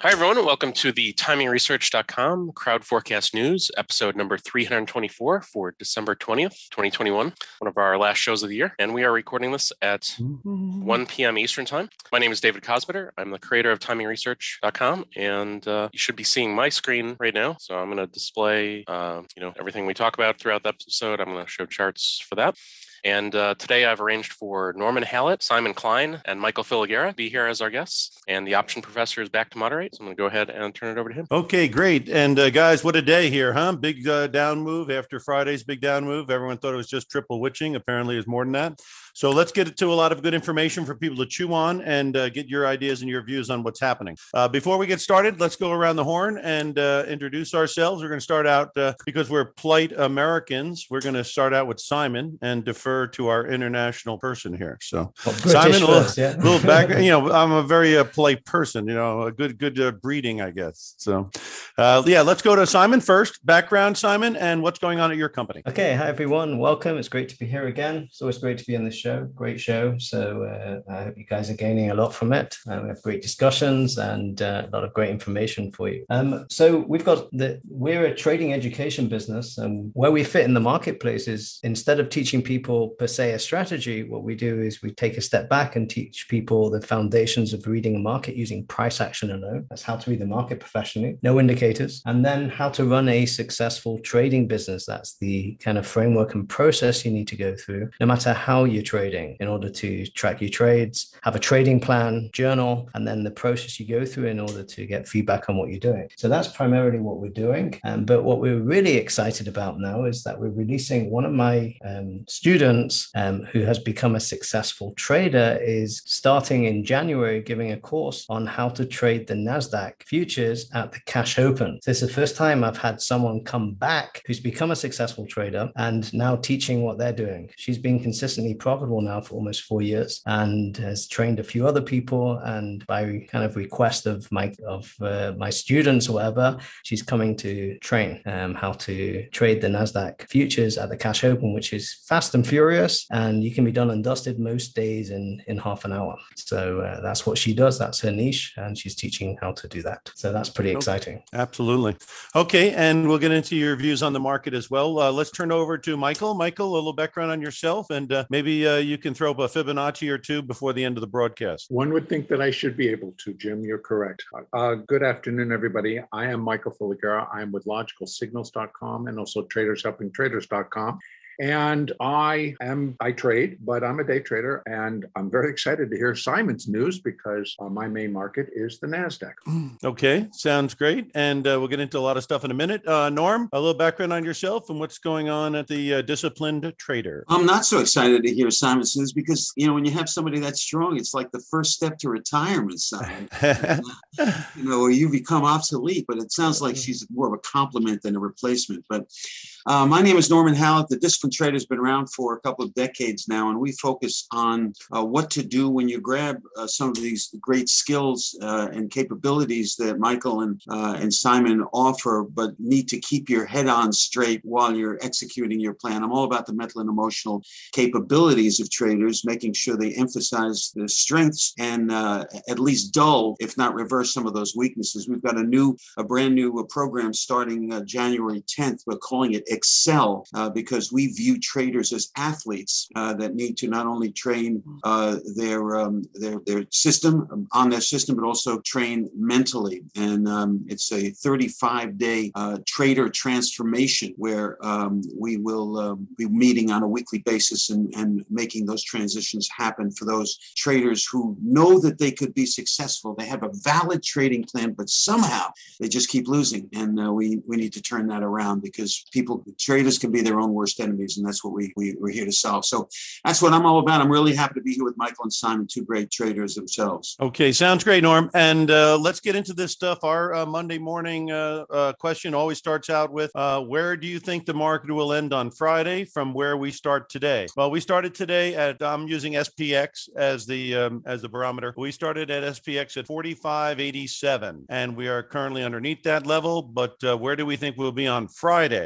Hi, everyone, and welcome to the timingresearch.com Crowd Forecast News, episode number 324 for December 20th, 2021, one of our last shows of the year. And we are recording this at 1 p.m. Eastern Time. My name is David Cosbetter. I'm the creator of timingresearch.com, and you should be seeing my screen right now. So I'm going to display everything we talk about throughout the episode. I'm going to show charts for that. And today I've arranged for Norman Hallett, Simon Klein, and Michael Filigera to be here as our guests. And the option professor is back to moderate. So I'm going to go ahead and turn it over to him. Okay, great. And guys, what a day here, huh? Big down move after Friday's big down move. Everyone thought it was just triple witching. Apparently it's more than that. So let's get to a lot of good information for people to chew on and get your ideas and your views on what's happening. Before we get started, let's go around the horn and introduce ourselves. We're going to start out because we're polite Americans. We're going to start out with Simon and defer to our international person here. So Simon, little background. I'm a very polite person. A good breeding, I guess. So let's go to Simon first. Background, Simon, and what's going on at your company. Okay, hi everyone. Welcome. It's great to be here again. It's always great to be on this show. Great show. So I hope you guys are gaining a lot from it. We have great discussions and a lot of great information for you. So we're a trading education business, and where we fit in the marketplace is instead of teaching people per se a strategy, what we do is we take a step back and teach people the foundations of reading a market using price action alone. That's how to read the market professionally, no indicators, and then how to run a successful trading business. That's the kind of framework and process you need to go through, no matter how you're trading, in order to track your trades, have a trading plan, journal, and then the process you go through in order to get feedback on what you're doing. So that's primarily what we're doing. But what we're really excited about now is that we're releasing one of my students who has become a successful trader is starting in January, giving a course on how to trade the NASDAQ futures at the cash open. So this is the first time I've had someone come back who's become a successful trader and now teaching what they're doing. She's been consistently profitable now for almost 4 years and has trained a few other people. And by kind of request of my students or whatever, she's coming to train how to trade the NASDAQ futures at the cash open, which is fast and furious. And you can be done and dusted most days in half an hour. So that's what she does. That's her niche. And she's teaching how to do that. So that's pretty exciting. Absolutely. Okay. And we'll get into your views on the market as well. Let's turn over to Michael. Michael, a little background on yourself, and maybe you can throw up a Fibonacci or two before the end of the broadcast. One would think that I should be able to, Jim. You're correct. Good afternoon, everybody. I am Michael Filigera. I'm with logicalsignals.com and also tradershelpingtraders.com. And I trade, but I'm a day trader, and I'm very excited to hear Simon's news because my main market is the NASDAQ. Okay, sounds great. And we'll get into a lot of stuff in a minute. Norm, a little background on yourself and what's going on at the Disciplined Trader. I'm not so excited to hear Simon's news because, when you have somebody that strong, it's like the first step to retirement, Simon. Or you become obsolete, but it sounds like she's more of a compliment than a replacement. But my name is Norman Hallett. The Disciplined Trader has been around for a couple of decades now, and we focus on what to do when you grab some of these great skills and capabilities that Michael and Simon offer, but need to keep your head on straight while you're executing your plan. I'm all about the mental and emotional capabilities of traders, making sure they emphasize the strengths and at least dull, if not reverse, some of those weaknesses. We've got a brand new program starting January 10th. We're calling it Excel because we view traders as athletes that need to not only train their system on their system, but also train mentally. And it's a 35-day trader transformation where we will be meeting on a weekly basis and making those transitions happen for those traders who know that they could be successful. They have a valid trading plan, but somehow they just keep losing. And we need to turn that around because traders can be their own worst enemies, and that's what we're here to solve. So that's what I'm all about. I'm really happy to be here with Michael and Simon, two great traders themselves. Okay, sounds great, Norm. And let's get into this stuff. Our Monday morning question always starts out with, where do you think the market will end on Friday from where we start today? Well, we started today I'm using SPX as the barometer. We started at SPX at 45.87, and we are currently underneath that level. But where do we think we'll be on Friday? And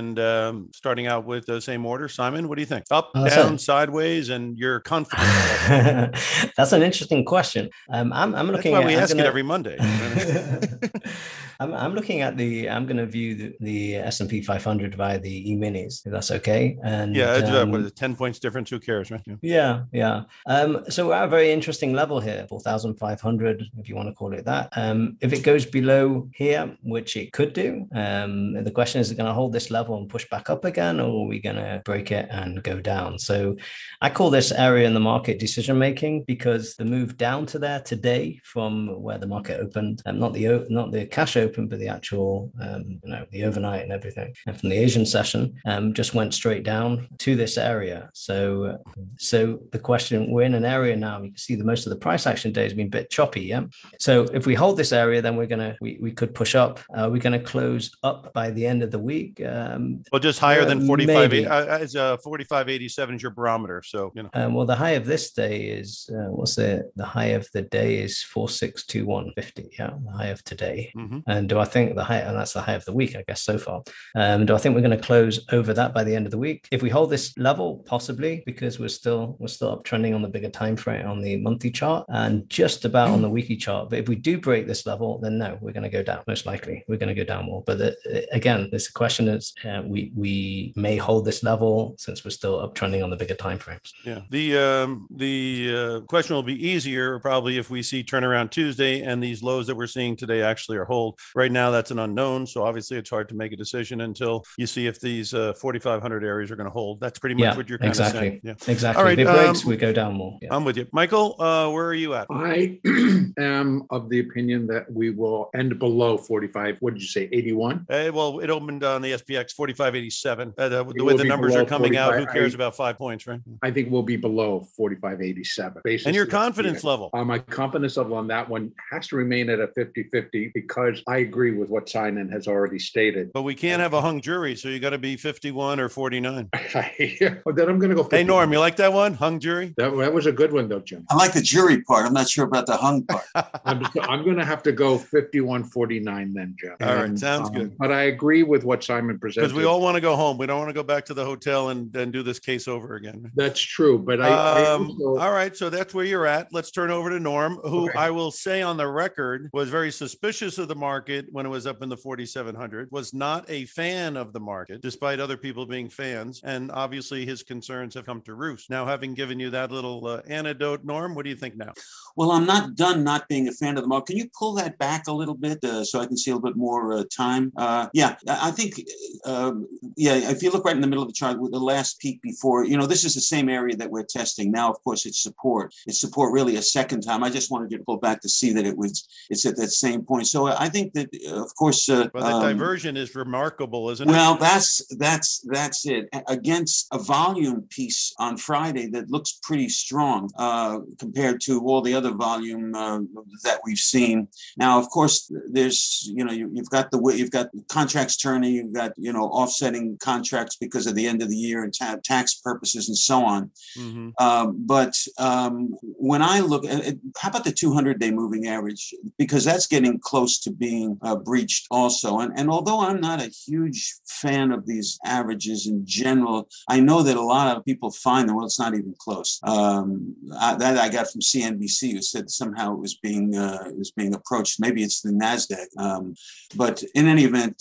And starting out with the same order, Simon, what do you think? Up, That's down, it. sideways, and your confidence level? That's an interesting question. I'm That's looking why at. we I'm ask it gonna- every Monday. You know what I mean? I'm looking at I'm going to view the S&P 500 via the E-minis, if that's okay. And Yeah, it's what is it, 10 points difference? Who cares, right? yeah. So we're at a very interesting level here, 4,500, if you want to call it that. If it goes below here, which it could do, the question is it going to hold this level and push back up again, or are we going to break it and go down? So I call this area in the market decision making, because the move down to there today from where the market opened, not the cash open, but the actual the overnight and everything, and from the Asian session, just went straight down to this area. So the question, we're in an area now, you can see the most of the price action day has been a bit choppy. Yeah. So if we hold this area, then we could push up. We're going to close up by the end of the week. Well, just higher than 45. It's 45.87 is your barometer. So, well, the high of this day is the high of the day is 4,621.50. Yeah, the high of today. Mm-hmm. And do I think the high, and that's the high of the week, I guess, so far. Do I think we're going to close over that by the end of the week? If we hold this level, possibly, because we're still uptrending on the bigger time frame on the monthly chart and just about on the weekly chart. But if we do break this level, then no, we're going to go down. Most likely, we're going to go down more. But again, this question is we may hold this level since we're still uptrending on the bigger time frames. Yeah. The question will be easier probably if we see turnaround Tuesday and these lows that we're seeing today actually are hold. Right now, that's an unknown. So obviously, it's hard to make a decision until you see if these 4,500 areas are going to hold. That's pretty much what you're kind of saying. Yeah, exactly. All right, if it breaks, we go down more. Yeah. I'm with you. Michael, where are you at? I am of the opinion that we will end below 45. What did you say, 81? Well, it opened on the SPX 45.87. The way the numbers are coming out, who cares about 5 points, right? I think we'll be below 45.87. And your confidence level? My confidence level on that one has to remain at a 50-50 because I agree with what Simon has already stated. But we can't have a hung jury, so you got to be 51 or 49. Well, then I'm going to go 50. Hey, Norm, you like that one? Hung jury? That was a good one, though, Jim. I like the jury part. I'm not sure about the hung part. I'm going to have to go 51-49 then, Jim. All right, sounds good. But I agree with what Simon presented. Because we all want to go home. We don't want to go back to the hotel and then do this case over again. That's true. But all right, so that's where you're at. Let's turn over to Norm, who I will say on the record was very suspicious of the market when it was up in the 4,700, was not a fan of the market, despite other people being fans. And obviously his concerns have come to roost. Now, having given you that little anecdote, Norm, what do you think now? Well, I'm not done not being a fan of the market. Can you pull that back a little bit so I can see a little bit more time? Yeah, I think, if you look right in the middle of the chart with the last peak before, this is the same area that we're testing. Now, of course, it's support. It's support really a second time. I just wanted you to pull back to see that it's at that same point. So I think that, of course. Well, that diversion is remarkable, isn't it? Well, that's it. Against a volume piece on Friday that looks pretty strong compared to all the other volume that we've seen. Now, of course, there's you've got contracts turning, you've got offsetting contracts because of the end of the year and tax purposes and so on. Mm-hmm. But when I look at how about the 200-day moving average, because that's getting close to being breached also. And although I'm not a huge fan of these averages in general, I know that a lot of people find them. Well, it's not even close. That I got from CNBC, who said somehow it was being approached. Maybe it's the NASDAQ. But in any event,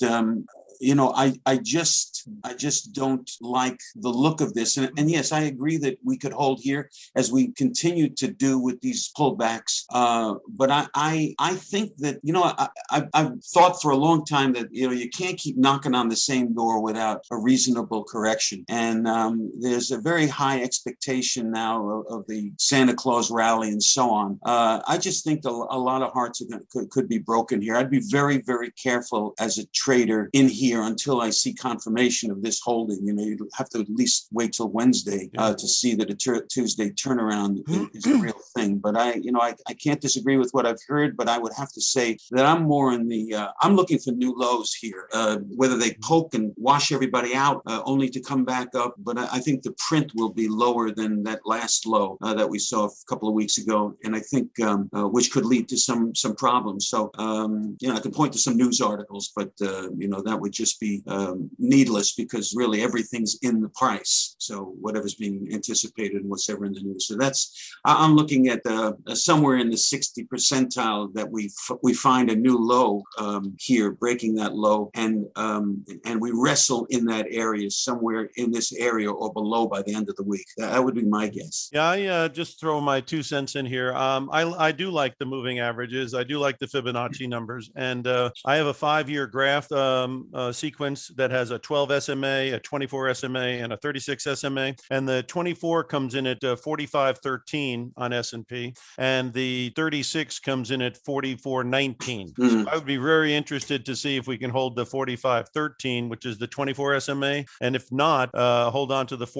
I just don't like the look of this. And yes, I agree that we could hold here as we continue to do with these pullbacks. But I think that, I've thought for a long time that, you can't keep knocking on the same door without a reasonable correction. And there's a very high expectation now of the Santa Claus rally and so on. I just think a lot of hearts could be broken here. I'd be very, very careful as a trader in here until I see confirmation of this holding. You'd have to at least wait till Wednesday to see that a Tuesday turnaround is a real thing. But I can't disagree with what I've heard, but I would have to say that I'm more in I'm looking for new lows here, whether they poke and wash everybody out only to come back up. But I think the print will be lower than that last low that we saw a couple of weeks ago. And I think which could lead to some problems. So, I can point to some news articles, but, that would just be needless because really everything's in the price. So whatever's being anticipated and whatever in the news. So I'm looking at somewhere in the 60 percentile that we find a new low here, breaking that low, and we wrestle in that area, somewhere in this area or below by the end of the week. That would be my guess. Yeah, I just throw my 2 cents in here. I do like the moving averages. I do like the Fibonacci numbers, and I have a 5-year graph sequence that has a 12 SMA, a 24 SMA, and a 36 SMA, and the 24 comes in at 45.13 on S&P, and the 36 comes in at 44.19. So I would be very interested to see if we can hold the 45.13, which is the 24 SMA, and if not, hold on to the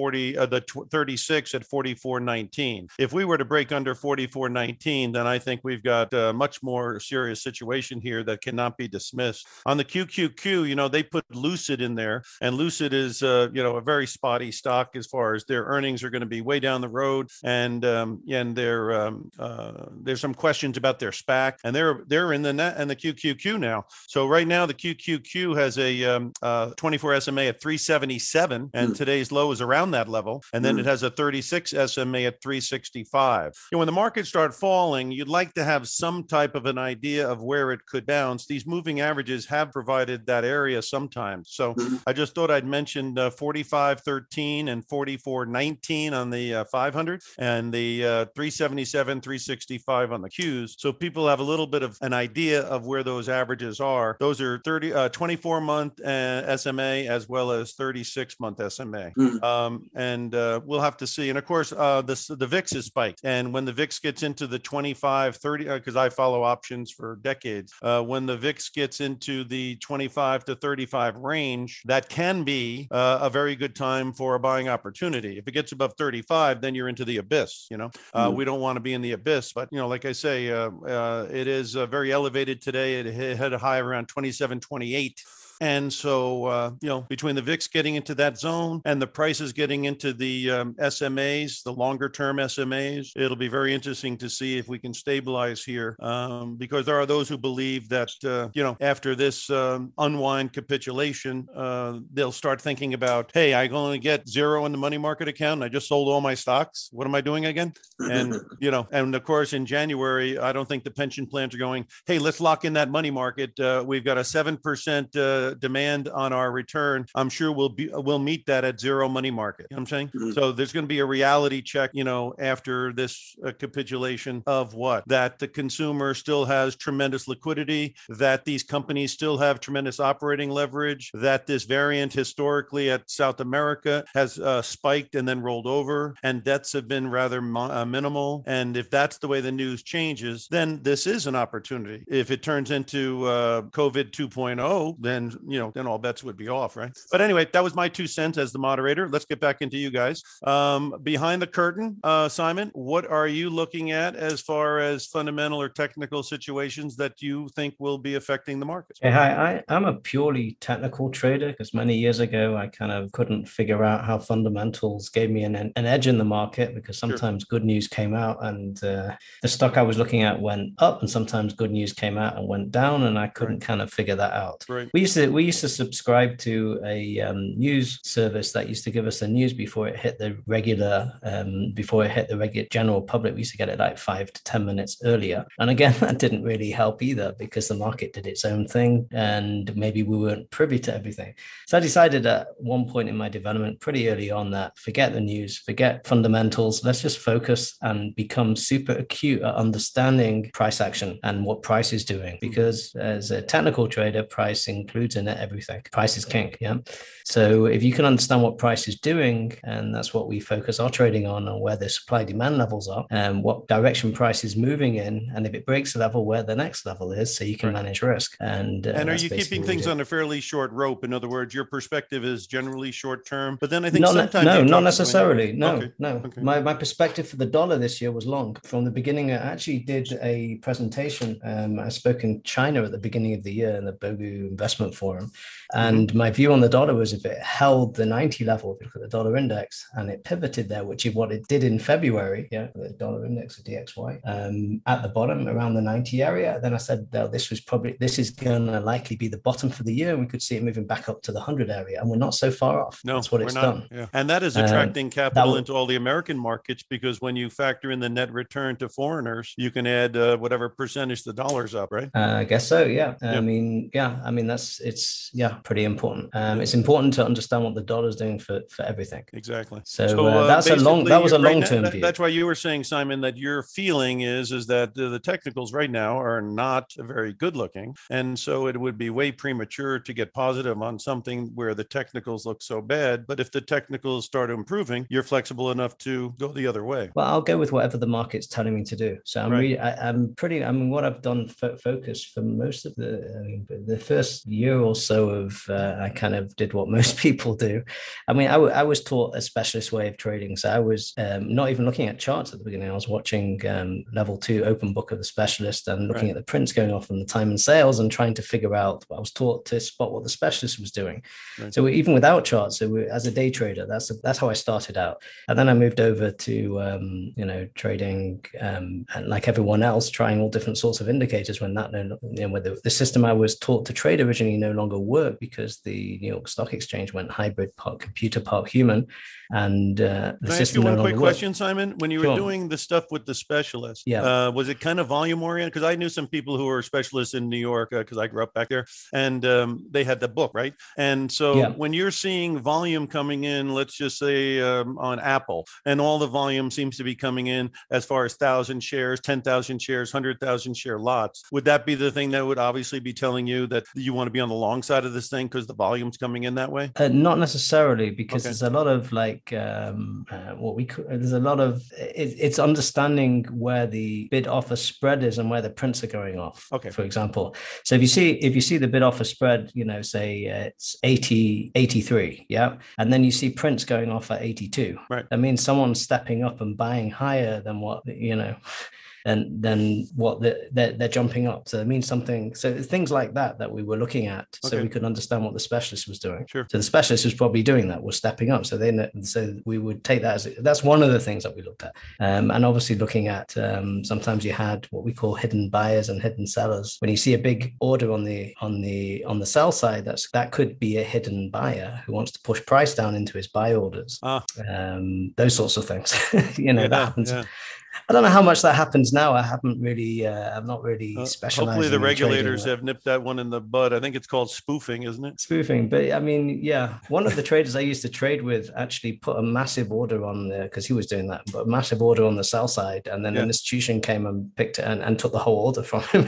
36 at 44.19. If we were to break under 44.19, then I think we've got a much more serious situation here that cannot be dismissed. On the QQQ, they put Lucid in there, and Lucid is a very spotty stock as far as their earnings are going to be way down the road, and there's some questions about their SPAC, and they're in the net and the QQQ now. So right now the QQQ has a 24 SMA at 377, and today's low is around that level, and then it has a 36 SMA at 365. When the markets start falling, you'd like to have some type of an idea of where it could bounce. These moving averages have provided that area sometimes. So I just thought I'd mention 45.13 and 44.19 on the 500, and the 377, 365 on the Qs. So people have a little bit of an idea of where those averages are. Those are 24-month SMA as well as 36-month SMA. And we'll have to see. And of course, the VIX is spiked. And when the VIX gets into the 25, 30, because I follow options for decades, when the VIX gets into the 25 to 35 range, that can be a very good time for a buying opportunity. If it gets above 35, then you're into the abyss. We don't want to be in the abyss, but like I say, it is very elevated today. It had a high around 27.28. And so, between the VIX getting into that zone and the prices getting into the SMAs, the longer term SMAs, it'll be very interesting to see if we can stabilize here, because there are those who believe that, after this unwind capitulation, they'll start thinking about, hey, I only get zero in the money market account, and I just sold all my stocks. What am I doing again? And, and of course, in January, I don't think the pension plans are going, hey, let's lock in that money market. We've got a 7% demand on our return. I'm sure we'll meet that at zero money market. You know what I'm saying? So there's going to be a reality check, after this capitulation of what? That the consumer still has tremendous liquidity, that these companies still have tremendous operating leverage, that this variant historically at South America has spiked and then rolled over, and debts have been rather minimal. And if that's the way the news changes, then this is an opportunity. If it turns into COVID 2.0, then all bets would be off, right? But anyway, that was my 2 cents as the moderator. Let's get back into you guys. Behind the curtain, Simon, what are you looking at as far as fundamental or technical situations that you think will be affecting the markets? Hey, hi, I'm a purely technical trader because many years ago, I kind of couldn't figure out how fundamentals gave me an edge in the market, because sometimes good news came out and the stock I was looking at went up, and sometimes good news came out and went down, and I couldn't kind of figure that out. Right. We used to subscribe to a news service that used to give us the news before it hit the regular general public. We used to get it like 5 to 10 minutes earlier. And again, that didn't really help either, because the market did its own thing and maybe we weren't privy to everything. So I decided at one point in my development pretty early on that forget the news, forget fundamentals. Let's just focus and become super acute at understanding price action and what price is doing. Because as a technical trader, price includes in it everything. Price is king. Yeah. So if you can understand what price is doing, and that's what we focus our trading on, and where the supply demand levels are and what direction price is moving in, and if it breaks a level, where the next level is, so you can manage risk. And are you keeping things on a fairly short rope? In other words, your perspective is generally short term, but then I think not necessarily. No. Okay. My perspective for the dollar this year was long. From the beginning, I actually did a presentation. I spoke in China at the beginning of the year in the Bogu Investment for him. And my view on the dollar was if it held the 90 level, if you look at the dollar index, and it pivoted there, which is what it did in February, the dollar index, the DXY, at the bottom around the 90 area, then I said, well, this is going to likely be the bottom for the year. And we could see it moving back up to the 100 area. And we're not so far off. No, that's what it's done. Yeah. And that is attracting capital into all the American markets, because when you factor in the net return to foreigners, you can add whatever percentage the dollar's up, right? I guess so. Yeah. I mean, it's pretty important. It's important to understand what the dollar's doing for everything. Exactly. So that was a long-term view. That's why you were saying, Simon, that your feeling is that the technicals right now are not very good looking. And so it would be way premature to get positive on something where the technicals look so bad. But if the technicals start improving, you're flexible enough to go the other way. Well, I'll go with whatever the market's telling me to do. So what I've done focus for most of the first year or so of, I kind of did what most people do. I mean, I was taught a specialist way of trading. So I was not even looking at charts at the beginning. I was watching level 2 open book of the specialist and looking at the prints going off from the time and sales and trying to figure out. I was taught to spot what the specialist was doing. Right. So even without charts, as a day trader, that's how I started out. And then I moved over to trading and like everyone else, trying all different sorts of indicators when the system I was taught to trade originally no longer worked because the New York Stock Exchange went hybrid, part computer, part human. And the Can I system ask you one no quick longer question, worked. Simon? When you were doing the stuff with the specialists, was it kind of volume oriented? Because I knew some people who were specialists in New York because I grew up back there, and they had the book, right? And so when you're seeing volume coming in, let's just say on Apple, and all the volume seems to be coming in as far as 1,000 shares, 10,000 shares, 100,000 share lots, would that be the thing that would obviously be telling you that you want to be on the long side of this thing because the volume's coming in that way? Not necessarily, because there's a lot of there's a lot of it's understanding where the bid offer spread is and where the prints are going off. For example, so if you see the bid offer spread, say it's 83, and then you see prints going off at 82, right? That means someone's stepping up and buying higher than what and then what they're jumping up. So it means something. So things like that we were looking at, so we could understand what the specialist was doing. Sure. So the specialist was probably doing that, was stepping up. So so we would take that that's one of the things that we looked at. And obviously looking at sometimes you had what we call hidden buyers and hidden sellers. When you see a big order on the sell side, that could be a hidden buyer who wants to push price down into his buy orders. Those sorts of things. That happens. Yeah. I don't know how much that happens now. I haven't really, I'm not really specialized. Hopefully the regulators have nipped that one in the bud. I think it's called spoofing, isn't it? Spoofing. But I mean, one of the traders I used to trade with actually put a massive order on there because he was doing that, but a massive order on the sell side. And then an institution came and picked it and took the whole order from him.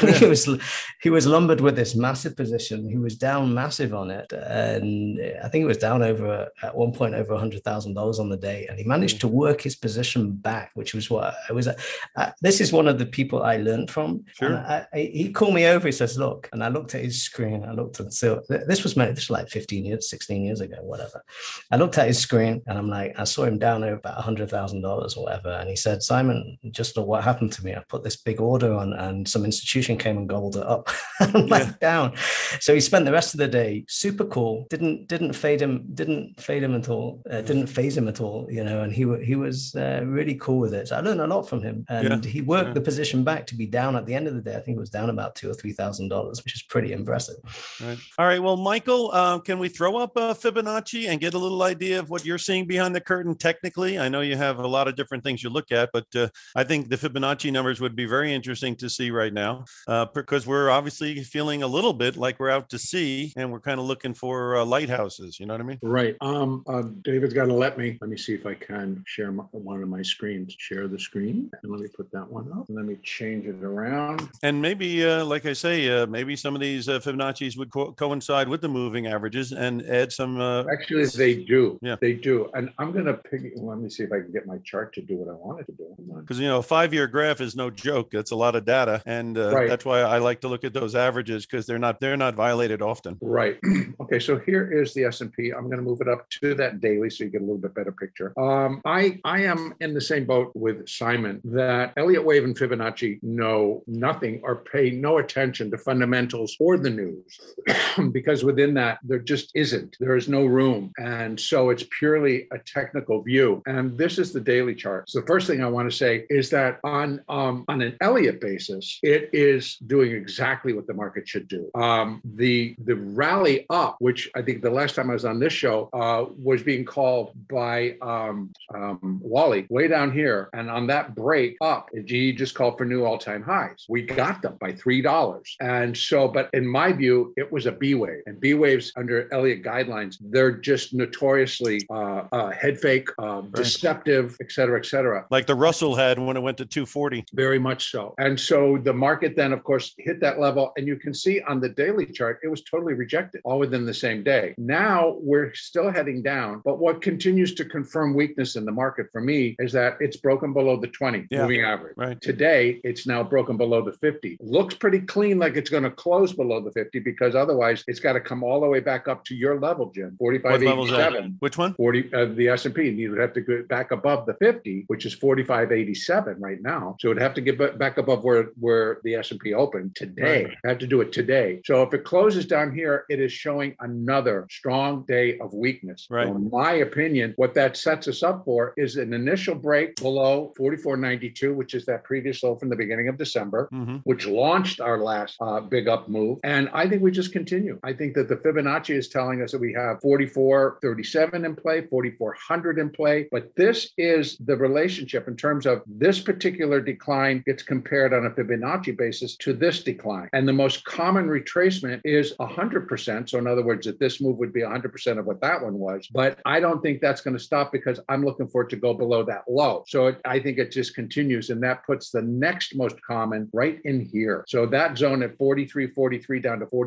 He was lumbered with this massive position. He was down massive on it. And I think it was down at one point over $100,000 on the day. And he managed to work his position back, which was what I was. This is one of the people I learned from. Sure. He called me over. He says, "Look," and I looked at his screen. I looked at this was like 16 years ago, whatever. I looked at his screen and I'm like, I saw him down over about $100,000 or whatever. And he said, "Simon, just look what happened to me. I put this big order on, and some institution came and gobbled it up." I'm like, down. So he spent the rest of the day super cool. Didn't fade him at all. Didn't phase him at all. And he was really cool with it. So I learned a lot from him, and he worked the position back to be down at the end of the day. I think it was down about $2,000 or $3,000, which is pretty impressive. Right. All right. Well, Michael, can we throw up Fibonacci and get a little idea of what you're seeing behind the curtain technically? I know you have a lot of different things you look at, but I think the Fibonacci numbers would be very interesting to see right now because we're obviously feeling a little bit like we're out to sea and we're kind of looking for lighthouses. You know what I mean? Right. David's got to let me see if I can share one of my screens. Share the screen, and let me put that one up. Let me change it around. And maybe, like I say, maybe some of these Fibonacci's would coincide with the moving averages and add some. Actually, they do. Yeah, they do. And I'm going to let me see if I can get my chart to do what I wanted to do. Because a 5-year graph is no joke. That's a lot of data, and that's why I like to look at those averages because they're not violated often. Right. Okay. So here is the S&P. I'm going to move it up to that daily so you get a little bit better picture. I am in the same boat with Simon that Elliott Wave and Fibonacci know nothing or pay no attention to fundamentals or the news because within that, there just isn't. There is no room. And so it's purely a technical view. And this is the daily chart. So the first thing I want to say is that on an Elliott basis, it is doing exactly what the market should do. The rally up, which I think the last time I was on this show was being called by Wally way down here. And on that break up, he just called for new all-time highs. We got them by $3. And so, but in my view, it was a B wave. And B waves under Elliott guidelines, they're just notoriously head fake, deceptive, et cetera, et cetera. Like the Russell had when it went to 240. Very much so. And so the market then, of course, hit that level. And you can see on the daily chart, it was totally rejected all within the same day. Now we're still heading down. But what continues to confirm weakness in the market for me is that it's broken below the 20 moving average. Right. Today, it's now broken below the 50. Looks pretty clean like it's going to close below the 50 because otherwise it's got to come all the way back up to your level, Jim. 45.87. Which one? 40. The S&P. You would have to go back above the 50, which is 45.87 right now. So it would have to get back above where the S&P opened today. Right. I have to do it today. So if it closes down here, it is showing another strong day of weakness. Right. So in my opinion, what that sets us up for is an initial break below 44.92, which is that previous low from the beginning of December, which launched our last big up move. And I think we just continue. I think that the Fibonacci is telling us that we have 44.37 in play, 4,400 in play. But this is the relationship in terms of this particular decline gets compared on a Fibonacci basis to this decline. And the most common retracement is 100%. So in other words, that this move would be 100% of what that one was. But I don't think that's going to stop because I'm looking for it to go below that low. So I think it just continues. And that puts the next most common right in here. So that zone at 43.43 down to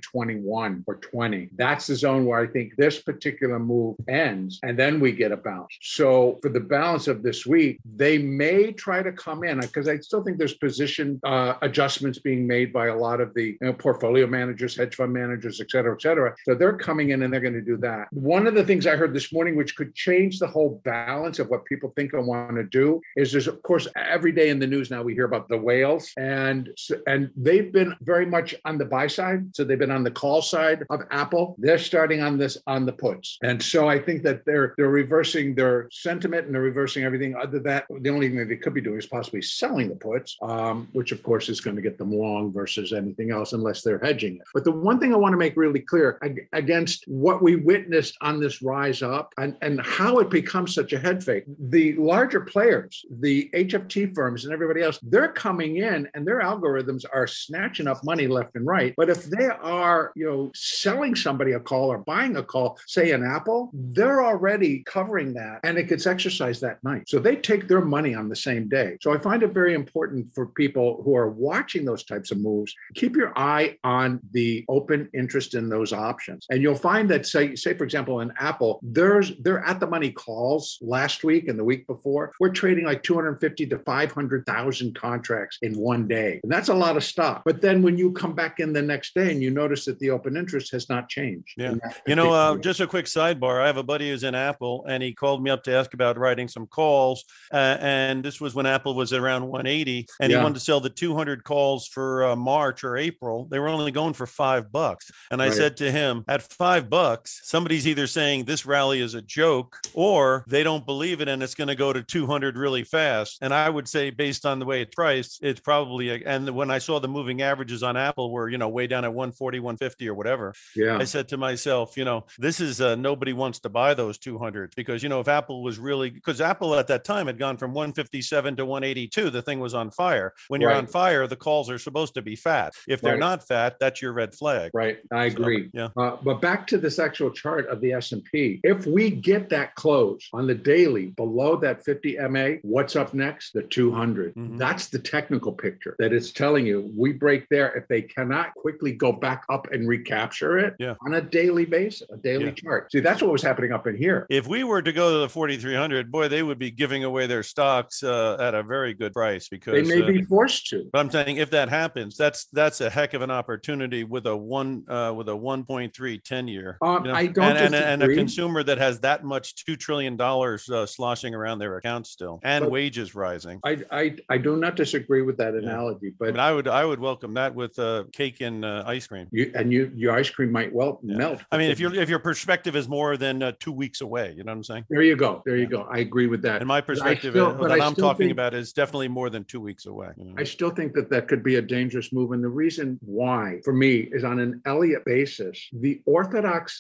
43.21 or 20. That's the zone where I think this particular move ends. And then we get a bounce. So for the balance of this week, they may try to come in because I still think there's position adjustments being made by a lot of the portfolio managers, hedge fund managers, et cetera, et cetera. So they're coming in and they're going to do that. One of the things I heard this morning, which could change the whole balance of what people think I want to do, is there's, of course, every day in the news now we hear about the whales, and they've been very much on the buy side. So they've been on the call side of Apple. They're starting on the puts. And so I think that they're reversing their sentiment and they're reversing everything. Other than that, the only thing they could be doing is possibly selling the puts, which of course is going to get them long versus anything else unless they're hedging it. But the one thing I want to make really clear against what we witnessed on this rise up and how it becomes such a head fake, the larger players, the HFT firms and everybody else, they're coming in and their algorithms are snatching up money left and right. But if they are, selling somebody a call or buying a call, say an Apple, they're already covering that and it gets exercised that night. So they take their money on the same day. So I find it very important for people who are watching those types of moves, keep your eye on the open interest in those options. And you'll find that, say for example, in Apple, they're at the money calls last week and the week before, we're trading like 250 to 500,000 contracts in one day. And that's a lot of stock. But then when you come back in the next day and you notice that the open interest has not changed. Yeah. Just a quick sidebar. I have a buddy who's in Apple and he called me up to ask about writing some calls. And this was when Apple was around 180 and he wanted to sell the 200 calls for March or April. They were only going for $5. And I said to him, at $5, somebody's either saying this rally is a joke or they don't believe it and it's going to go to 200 really fast. And I would say based on the way it's priced, it's probably, and when I saw the moving averages on Apple were, way down at 140, 150 or whatever, I said to myself, this is nobody wants to buy those 200s because, if Apple was really, because Apple at that time had gone from 157 to 182, the thing was on fire. When you're on fire, the calls are supposed to be fat. If they're not fat, that's your red flag. Right. I agree. So, but back to this actual chart of the S&P, if we get that close on the daily below that 50 MA, what's up next? The 200. Mm-hmm. That's the technical picture that it's telling you. We break there. If they cannot quickly go back up and recapture it on a daily basis, a daily chart. See, that's what was happening up in here. If we were to go to the 4,300, boy, they would be giving away their stocks at a very good price because they may be forced to. But I'm saying if that happens, that's that's a heck of an opportunity with a 1.3 10-year. I don't and a disagree. consumer that has that much $2 trillion sloshing around their accounts still, and wages rising. I do not disagree with that analogy, but I mean, I would welcome that with cake and ice cream. Your ice cream might melt. I mean, if your perspective is more than 2 weeks away, you know what I'm saying? There you go. You go. I agree with that. And my perspective that I'm talking about is definitely more than 2 weeks away. You know? I still think that could be a dangerous move. And the reason why, for me, is on an Elliott basis, the orthodox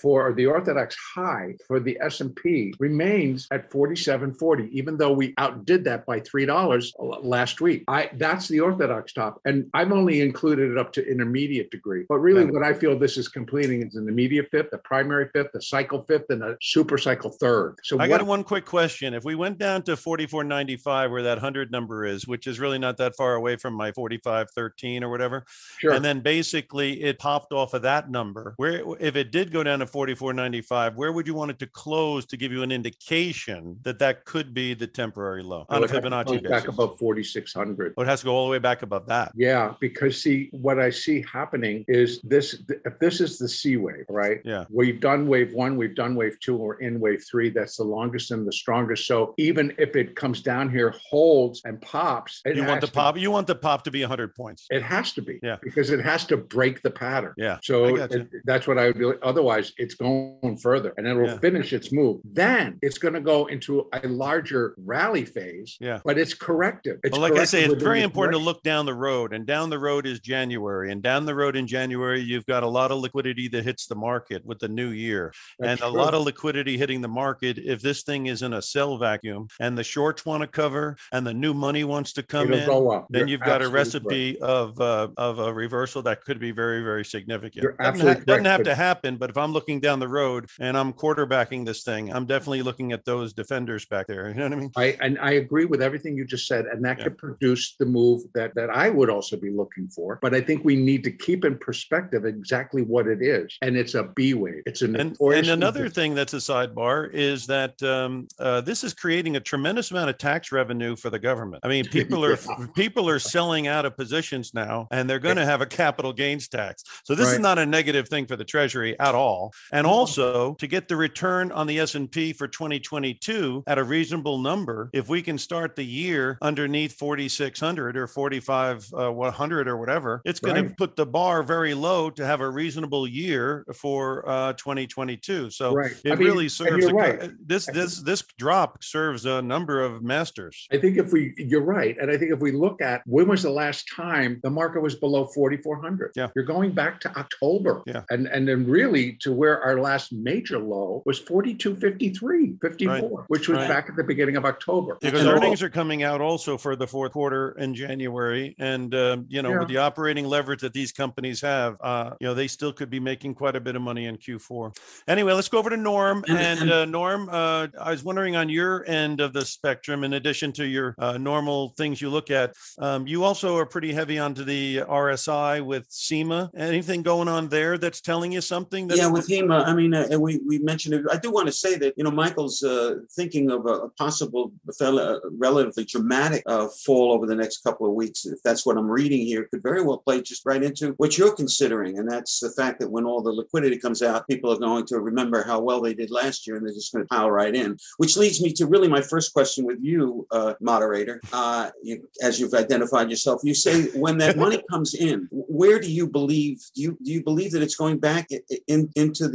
high for the S&P remains at 47.40, even though we outdid that by $3 last week. That's the orthodox top. And I've only included it up to intermediate degree. But really what I feel this is completing is an immediate fifth, a primary fifth, a cycle fifth, and a super cycle third. So I got one quick question. If we went down to 44.95, where that 100 number is, which is really not that far away from my 45.13 or whatever, sure. And then basically it popped off of that number, where if it did go down to 44.95, where would you want it to close to give you an indication that could be the temporary low on a Fibonacci basis? Back above 4,600. Oh, it has to go all the way back above that. Yeah, because see, what I see happening is this. If this is the C wave, right? Yeah. We've done wave 1, we've done wave 2, we're in wave 3. That's the longest and the strongest. So even if it comes down here, holds and pops, you want the pop to be 100 points. It has to be. Yeah. Because it has to break the pattern. Yeah. So that's what I would do. Otherwise, it's going further, and it will finish its move. Then it's going to go into a larger rally phase. Yeah. But it's corrective. I say, it's very important to look down the road, and down the road is January, and down the road in January, you've got a lot of liquidity that hits the market with the new year. That's true. A lot of liquidity hitting the market. If this thing is in a sell vacuum and the shorts want to cover and the new money wants to come in, then you've got a recipe of a reversal that could be very, very significant. Doesn't have to happen, but if I'm looking down the road and I'm quarterbacking this thing, I'm definitely looking at those defenders back there. You know what I mean? I agree with everything you just said, and that could produce the move that I would also be looking for. But I think we need to keep in perspective exactly what it is, and it's a B wave. It's an and another thing that's a sidebar is that this is creating a tremendous amount of tax revenue for the government. I mean, people are selling out of positions now, and they're going to have a capital gains tax. So this is not a negative thing for the Treasury at all. And also, to get the return on the S&P for 2022 at a reasonable number, if we can start the year underneath 4,600 or 4,500 or whatever, it's going to put the bar very low to have a reasonable year for 2022. So it really serves this drop serves a number of masters. I think you're right. And I think if we look at when was the last time the market was below 4,400, you're going back to October. Yeah. And then really to where our last major low was 42.53, 54, which was back at the beginning of October. Because earnings are coming out also for the fourth quarter in January. And, with the operating leverage that these companies have, they still could be making quite a bit of money in Q4. Anyway, let's go over to Norm. And Norm, I was wondering on your end of the spectrum, in addition to your normal things you look at, you also are pretty heavy onto the RSI with HEMA. Anything going on there that's telling you something? With HEMA, I mean, we mentioned it. I do want to say that, Michael's thinking of a possible relatively dramatic fall over the next couple of weeks. If that's what I'm reading here, could very well play just right into what you're considering. And that's the fact that when all the liquidity comes out, people are going to remember how well they did last year, and they're just going to pile right in. Which leads me to really my first question with you, moderator. As you've identified yourself, you say when that money comes in, where do you believe? Do you believe that it's going back into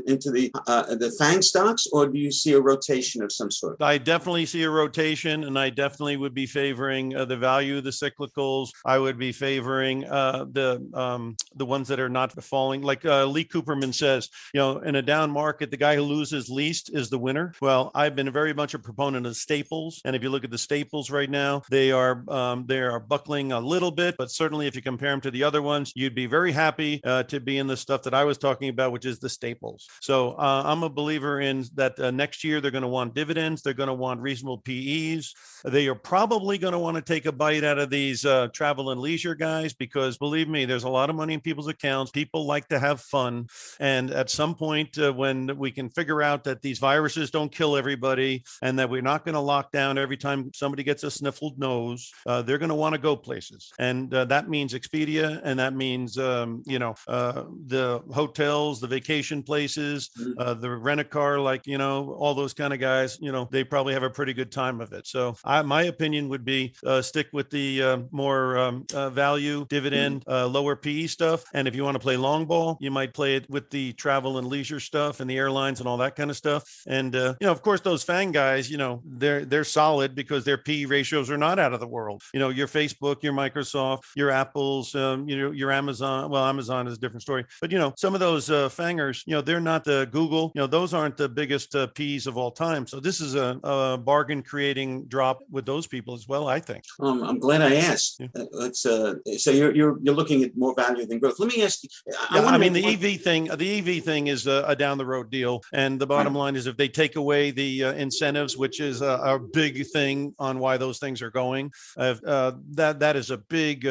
the FANG stocks, or do you see a rotation of some sort? I definitely see a rotation, and I definitely would be favoring the value of the cyclicals. I would be favoring the ones that are not falling. Like Lee Cooperman says, in a down market, the guy who loses least is the winner. Well, I've been very much a proponent of staples, and if you look at the staples right now, they are buckling a little bit, but certainly if you compare them to the other ones, you'd be very happy to be in the stuff that I was talking about, which is the staples. So I'm a believer in that next year they're going to want dividends, they're going to want reasonable PEs. They are probably going to want to take a bite out of these travel and leisure guys, because believe me, there's a lot of money in people's accounts. People like to have fun. And at some point when we can figure out that these viruses don't kill everybody and that we're not going to lock down every time somebody gets a sniffled nose, they're going to want to go places. And that that means Expedia, and that means, the hotels, the vacation places, the rent-a-car, like, all those kind of guys, they probably have a pretty good time of it. So my opinion would be stick with the more value, dividend, lower PE stuff. And if you want to play long ball, you might play it with the travel and leisure stuff and the airlines and all that kind of stuff. And, of course, those FANG guys, they're solid because their PE ratios are not out of the world. Your Facebook, your Microsoft, your Apples, your Amazon. Well, Amazon is a different story. But, some of those fangers, they're not the Google. Those aren't the biggest PEs of all time. So this is a bargain creating drop with those people as well, I think. I'm glad I asked. Yeah. So you're looking at more value than growth. Let me ask you. The EV thing is a down the road deal. And the bottom line is if they take away the incentives, which is a big thing on why those things are going, that is a big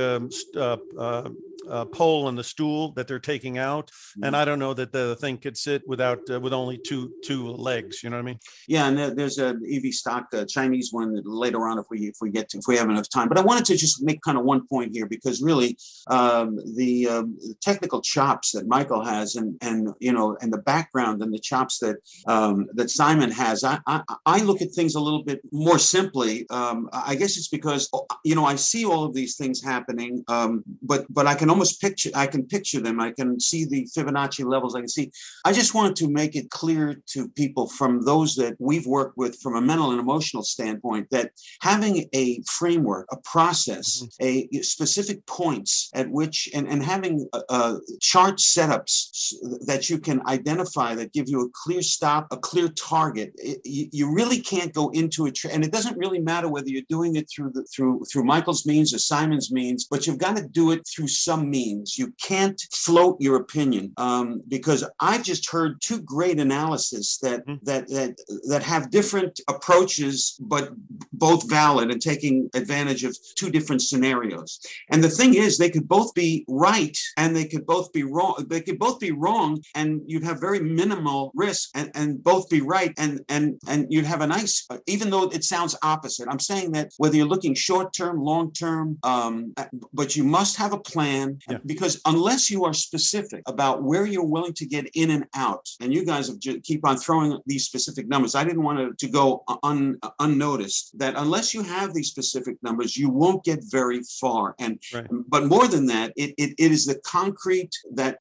pole in the stool that they're taking out. And I don't know that the thing could sit with only two legs. You know what I mean? Yeah, and there's a EV stock, Chinese one later on if we have enough time. But I wanted to just make kind of one point here because really the technical chops that Michael has and the background and the chops that Simon has, I look at things a little bit more simply. I guess it's because I see all of these things happening, but I can picture them. I can see the Fibonacci levels. I just wanted to make it clear to people from those that we've worked with from a mental and emotional standpoint that having a framework, a process, a specific points at which, and having chart setups that you can identify that give you a clear stop, a clear target. You really can't go into it, and it doesn't really matter whether you're doing it through Michael's means or Simon's means, but you've got to do it through some means. You can't float your opinion because I've just heard two great analysis that have different approaches, but both valid and taking advantage of two different scenarios. And the thing is, they could both be right and they could both be wrong. They could both be wrong, and you'd have very minimal risk, and both be right, and you'd have a nice. Even though it sounds opposite, I'm saying that whether you're looking short term, long term, but you must have a plan because unless you are specific about where you're willing to get in and out, and you guys have keep on throwing these specific numbers. I didn't want it to go unnoticed that unless you have these specific numbers, you won't get very far. But more than that, it is the concrete that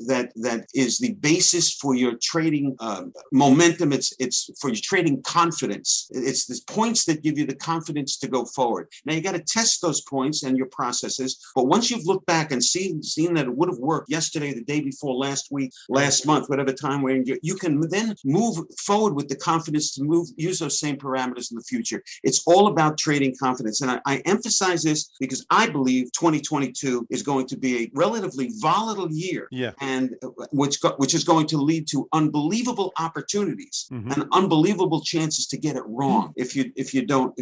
is the basis for your trading momentum. It's for your trading confidence. It's the points that give you the confidence to go forward. Now you got to test those points and your processes. But once you've looked back and seen that it would have worked yesterday, the day before, last week, last month, whatever time where you can then move forward with the confidence to use those same parameters in the future. It's all about trading confidence. And I emphasize this because I believe 2022 is going to be a relatively volatile year, and which is going to lead to unbelievable opportunities and unbelievable chances to get it wrong if you don't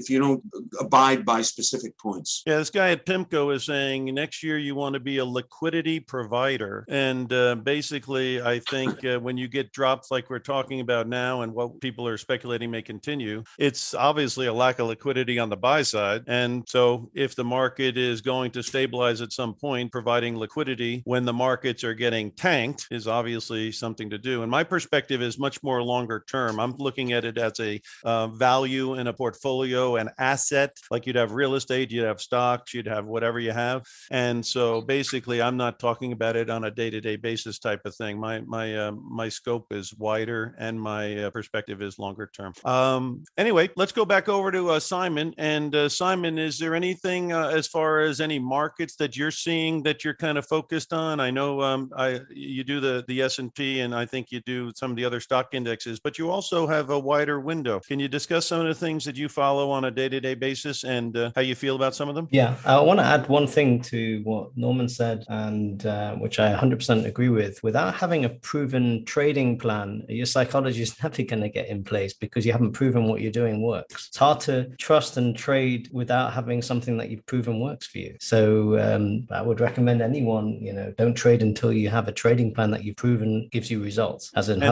abide by specific points. Yeah, this guy at PIMCO is saying next year you want to be a liquidity provider, and basically I think when you get drops like we're talking about now and what people are speculating may continue, it's obviously a lack of liquidity on the buy side. And so if the market is going to stabilize at some point, providing liquidity when the markets are getting tanked is obviously something to do. And my perspective is much more longer term. I'm looking at it as a value in a portfolio, an asset, like you'd have real estate, you'd have stocks, you'd have whatever you have. And so basically I'm not talking about it on a day-to-day basis type of thing. My scope is wider and my perspective is longer term. Anyway, let's go back over to Simon. And Simon, is there anything as far as any markets that you're seeing that you're kind of focused on? I know you do the S&P, and I think you do some of the other stock indexes, but you also have a wider window. Can you discuss some of the things that you follow on a day-to-day basis and how you feel about some of them? Yeah, I want to add one thing to what Norman said and which I 100% agree with. Without having a proven trading plan, your psychology is never going to get in place because you haven't proven what you're doing works. It's hard to trust and trade without having something that you've proven works for you. So I would recommend anyone, don't trade until you have a trading plan that you've proven gives you results.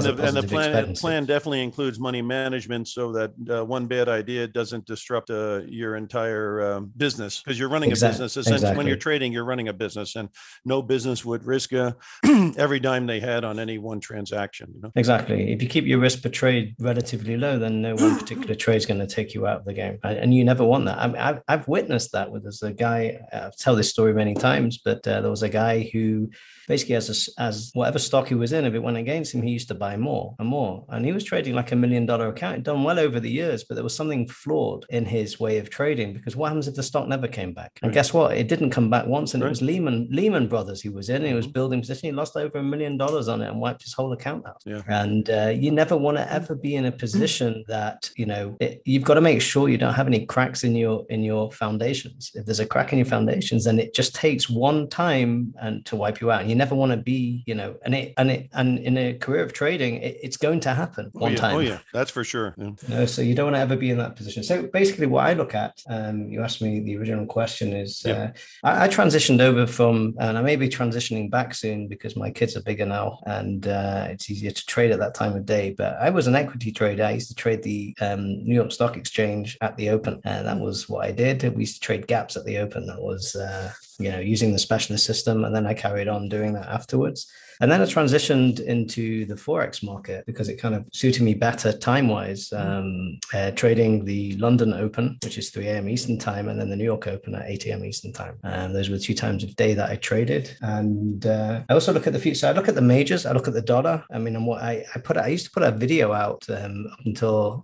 The plan definitely includes money management so that one bad idea doesn't disrupt your entire business, because you're running a business. Essentially, when you're trading, you're running a business, and no business would risk every dime they had on any one transaction. Exactly. If you keep your risk per trade relatively low, then no one particular trade is going to take you out of the game, and you never want that. I mean, I've witnessed that. There's a guy. I've told this story many times, but there was a guy who basically, as whatever stock he was in, if it went against him, he used to buy more and more. And he was trading like $1 million account, done well over the years, but there was something flawed in his way of trading, because what happens if the stock never came back? And guess what? It didn't come back once, and it was Lehman Brothers he was in. He was building position. He lost over $1 million on it and wiped his whole account out. Yeah. And you never want to ever be in a position that, you've got to make sure you don't have any cracks in your foundations. If there's a crack in your foundations, then it just takes one time and to wipe you out. And you never want to be, and in a career of trading, it's going to happen one time. Oh yeah, that's for sure. Yeah. So you don't want to ever be in that position. So basically, what I look at, you asked me the original question is, I transitioned over from, and I may be transitioning back soon because my kids are bigger now, and it's easier to trade at that time of day. But I was an equity trader. I used to trade the New York Stock Exchange at the open, and that was what I did. We used to trade gaps at the open. That was using the specialist system, and then I carried on doing that afterwards. And then I transitioned into the Forex market because it kind of suited me better time-wise, trading the London Open, which is 3 a.m. Eastern time, and then the New York Open at 8 a.m. Eastern time. And those were the 2 times of day that I traded. And I also look at the future. So I look at the majors. I look at the dollar. I mean, and what I used to put a video out up until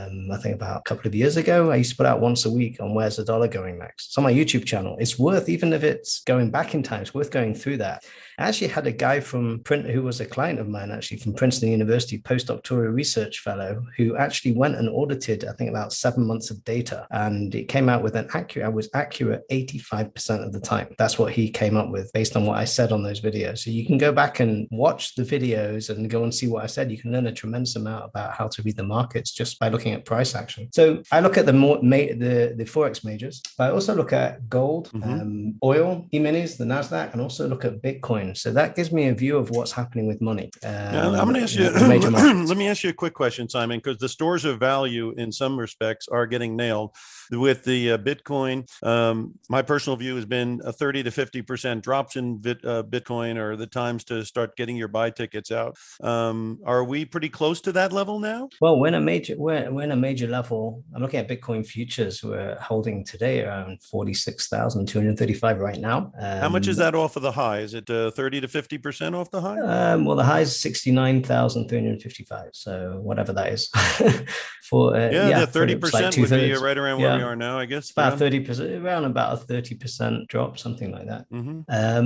I think about a couple of years ago. I used to put out once a week on where's the dollar going next. It's on my YouTube channel. It's worth, even if it's going back in time, it's worth going through that. I actually had a guy who was a client of mine, actually from Princeton University, postdoctoral research fellow, who actually went and audited, I think, about 7 months of data. And it came out with I was accurate 85% of the time. That's what he came up with based on what I said on those videos. So you can go back and watch the videos and go and see what I said. You can learn a tremendous amount about how to read the markets just by looking at price action. So I look at the Forex majors. I also look at gold, oil, E-minis, the NASDAQ, and also look at Bitcoin. So that gives me a view of what's happening with money. I'm going to ask you, let me ask you a quick question, Simon, because the stores of value in some respects are getting nailed with the Bitcoin. My personal view has been a 30 to 50% drops in Bitcoin are the times to start getting your buy tickets out. Are we pretty close to that level now? Well, we're in a major level. I'm looking at Bitcoin futures. We're holding today around 46,235 right now. How much is that off of the high? Is it 30 to 50% off the high? Well, the high is 69,355. So whatever that is. For 30% like would be right around where we are now, I guess. About 30%, around about a 30% drop, something like that. And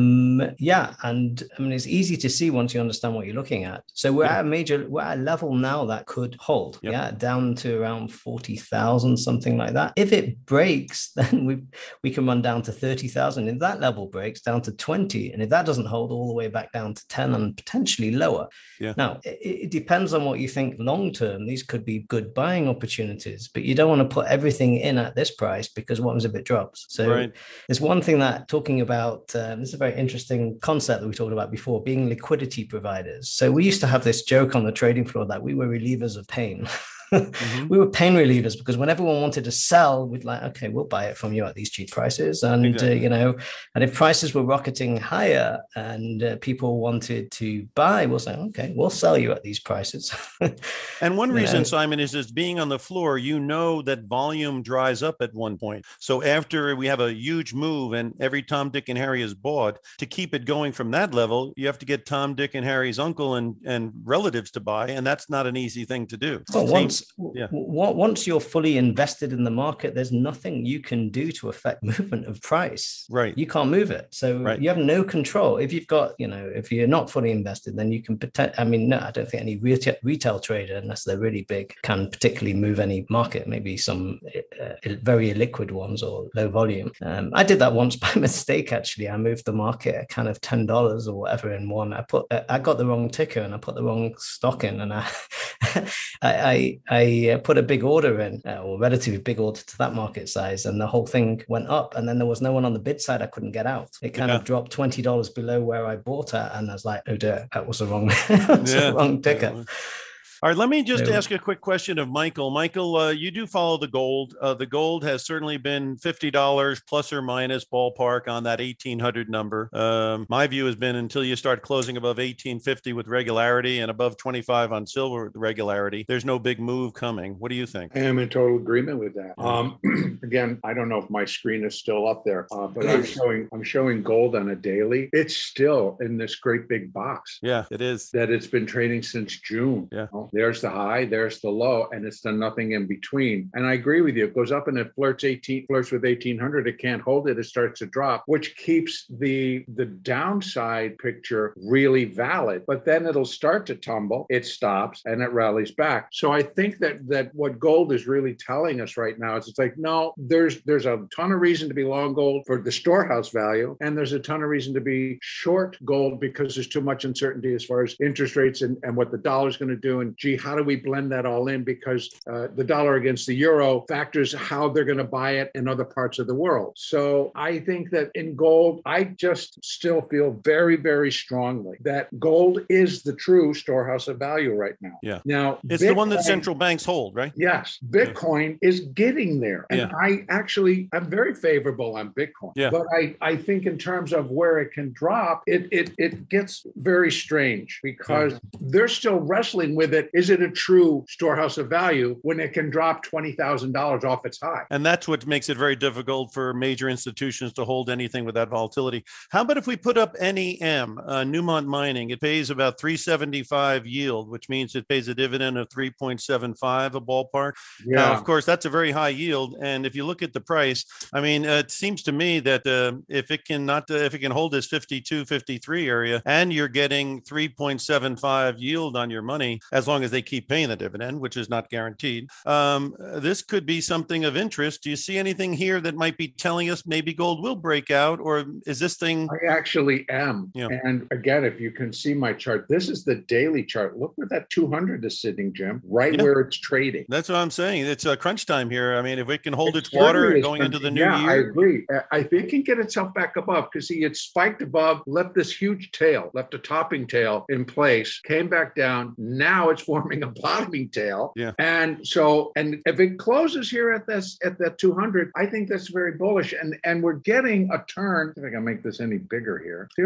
I mean, it's easy to see once you understand what you're looking at. So we're at a level now that could hold, down to around 40,000, something like that. If it breaks, then we can run down to 30,000. If that level breaks, down to 20, and if that doesn't hold, all the way back down to 10 and potentially lower. Now, it depends on what you think long term. These could be good buying opportunities, but you don't want to put everything in at this price, because what happens if it drops? So there's one thing that talking about, this is a very interesting concept that we talked about before, being liquidity providers. So we used to have this joke on the trading floor that we were relievers of pain. We were pain relievers, because when everyone wanted to sell, we'd like, okay, we'll buy it from you at these cheap prices. And, and if prices were rocketing higher and people wanted to buy, we'll say, okay, we'll sell you at these prices. And one reason, Simon, is being on the floor, that volume dries up at one point. So after we have a huge move and every Tom, Dick, and Harry is bought, to keep it going from that level, you have to get Tom, Dick, and Harry's uncle and relatives to buy. And that's not an easy thing to do. Well, once you're fully invested in the market, there's nothing you can do to affect movement of price. Right. You can't move it. So you have no control. If you've got, if you're not fully invested, then you can no, I don't think any retail trader, unless they're really big, can particularly move any market, maybe some very illiquid ones or low volume. I did that once by mistake, actually. I moved the market at kind of $10 or whatever in one. I got the wrong ticker and I put the wrong stock in, and I put a big order in, or relatively big order to that market size, and the whole thing went up, and then there was no one on the bid side. I couldn't get out. It kind of dropped $20 below where I bought it, and I was like, oh dear, that was the wrong, the wrong ticker. All right, let me just ask a quick question of Michael. Michael, you do follow the gold. The gold has certainly been $50 plus or minus ballpark on that 1800 number. My view has been until you start closing above 1850 with regularity and above 25 on silver with regularity, there's no big move coming. What do you think? I am in total agreement with that. Again, I don't know if my screen is still up there, but I'm showing gold on a daily. It's still in this great big box. Yeah, it is. That it's been trading since June. Yeah. There's the high, there's the low, and it's done nothing in between. And I agree with you. It goes up and it flirts with 1800. It can't hold it. It starts to drop, which keeps the downside picture really valid. But then it'll start to tumble. It stops and it rallies back. So I think that what gold is really telling us right now is it's like, no, there's a ton of reason to be long gold for the storehouse value, and there's a ton of reason to be short gold because there's too much uncertainty as far as interest rates and what the dollar is going to do. And gee, how do we blend that all in? Because the dollar against the euro factors how they're going to buy it in other parts of the world. So I think that in gold, I just still feel very, very strongly that gold is the true storehouse of value right now. Yeah. Now, it's the one that central banks hold, right? Yes. Bitcoin is getting there. And I'm very favorable on Bitcoin. Yeah. But I think in terms of where it can drop, it gets very strange because they're still wrestling with it. Is it a true storehouse of value when it can drop $20,000 off its high? And that's what makes it very difficult for major institutions to hold anything with that volatility. How about if we put up NEM, Newmont Mining? It pays about 375 yield, which means it pays a dividend of 3.75, a ballpark. Yeah. Now, of course, that's a very high yield. And if you look at the price, I mean, it seems to me that if it can hold this 52, 53 area, and you're getting 3.75 yield on your money, as long as they keep paying the dividend, which is not guaranteed, this could be something of interest. Do you see anything here that might be telling us maybe gold will break out, or is this thing? I actually am. Yeah. And again, if you can see my chart, this is the daily chart. Look where that 200 is sitting, Jim, right where it's trading. That's what I'm saying. It's a crunch time here. I mean, if it can hold its water going into the new year. I agree. I think it can get itself back above because see, it spiked above, left this huge tail, left a topping tail in place, came back down. Now it's forming a bottoming tail. Yeah. And if it closes here at that 200, I think that's very bullish. And we're getting a turn. If I can make this any bigger here. See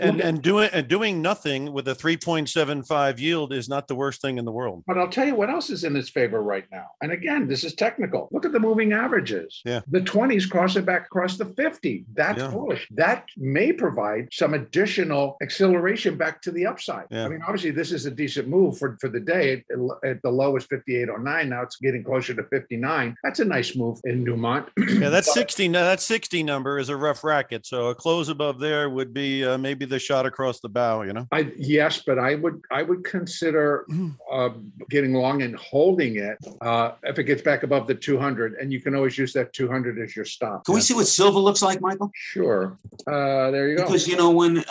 how doing nothing with a 3.75 yield is not the worst thing in the world. But I'll tell you what else is in its favor right now. And again, this is technical. Look at the moving averages. Yeah. The 20s crossing back across the 50. That's bullish. That may provide some additional acceleration back to the upside. Yeah. I mean, obviously, this is a decent move for the day. At the low is 58.09. Now it's getting closer to 59. That's a nice move in Newmont. Yeah, that's 60. That 60 number is a rough racket. So a close above there would be maybe the shot across the bow. You know. Yes, but I would consider getting long and holding it if it gets back above the 200, and you can always use that 200 as your stop. Can we see what silver looks like, Michael? Sure. There you go. Because when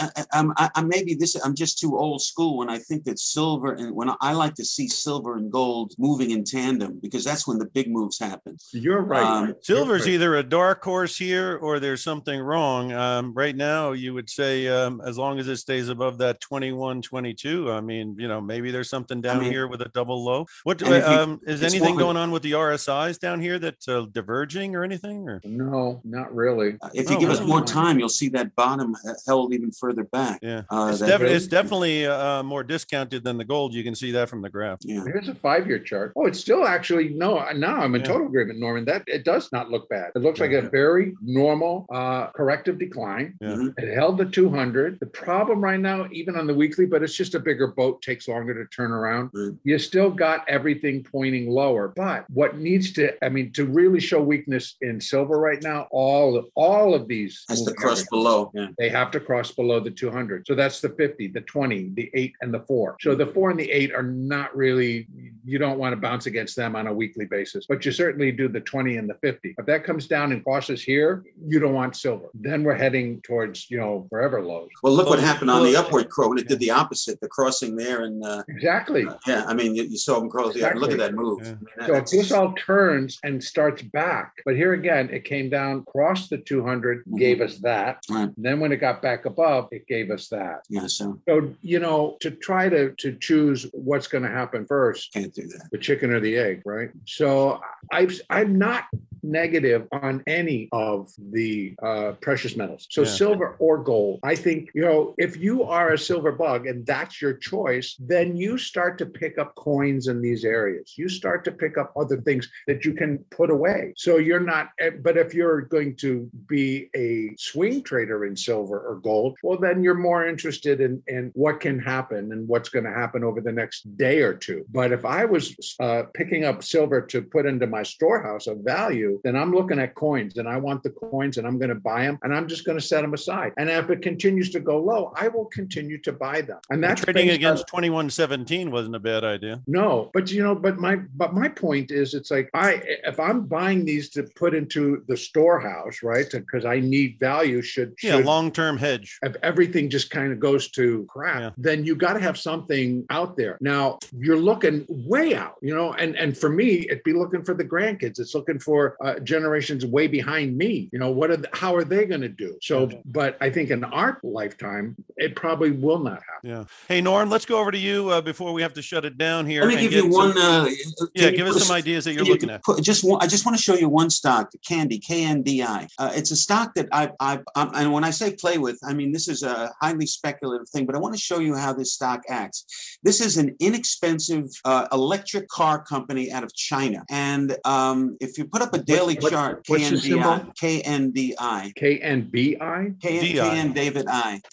I'm just too old school when I think that silver and when I like to see silver and gold moving in tandem because that's when the big moves happen. You're right. Silver's either a dark horse here or there's something wrong. Right now, you would say as long as it stays above that 21, 22, I mean, maybe there's something down here with a double low. What is anything going on with the RSIs down here that's diverging or anything? Or? No, not really. If you give us more time, you'll see that bottom held even further back. Yeah, it's definitely more discounted than the gold. You can see that from the graph. Yeah. Here's a 5-year chart. Oh, it's still actually, no, now I'm in total agreement, Norman, that it does not look bad. It looks like a very normal corrective decline. Yeah. It held the 200. The problem right now, even on the weekly, but it's just a bigger boat, takes longer to turn around. You still got everything pointing lower. But what needs to, to really show weakness in silver right now, all of these has to cross below. Yeah. They have to cross below the 200. So that's the 50, the 20, the 8, and the 4. So the 4 and the 8 are not really, you don't want to bounce against them on a weekly basis, but you certainly do the 20 and the 50. If that comes down and crosses here, you don't want silver. Then we're heading towards, forever lows. Well, look what happened on the upward crow. It did the opposite, the crossing there. And exactly. You saw them cross. Exactly. Look at that move. Yeah. So if this all turns and starts back, but here again, it came down, crossed the 200, gave us that. Right. Then when it got back above, it gave us that. Yeah. So to try to choose what's going to happen first, can't do that. the chicken or the egg, right? So I'm not negative on any of the precious metals. So silver or gold. I think, if you are a silver bug and that's your choice, then you start to pick up coins in these areas. You start to pick up other things that you can put away. So you're not, but if you're going to be a swing trader in silver or gold, well, then you're more interested in what can happen and what's going to happen over the next day or two. But if I was picking up silver to put into my storehouse of value, then I'm looking at coins and I want the coins and I'm going to buy them and I'm just going to set them aside. And if it continues to go low, I will continue to buy them. And that's trading against 2117 wasn't a bad idea. No, but my point is, it's like if I'm buying these to put into the storehouse, right? Because I need value. Should long-term hedge. If everything just kind of goes to crap, then you got to have something out there. Now you're looking way out, and for me, it'd be looking for the grandkids. It's looking for generations way behind me. How are they going to do? So, but I think in our lifetime, it probably will not happen. Yeah. Hey, Norm, let's go over to you before we have to shut it down here. Let me give you one. Give us some ideas that you're looking at. I just want to show you one stock, Kandi, KNDI. It's a stock that and when I say play with, I mean, this is a highly speculative thing, but I want to show you how this stock acts. This is an inexpensive electric car company out of China. And if you put up a daily chart, KNDI. KNDI. KNBI? KN David I.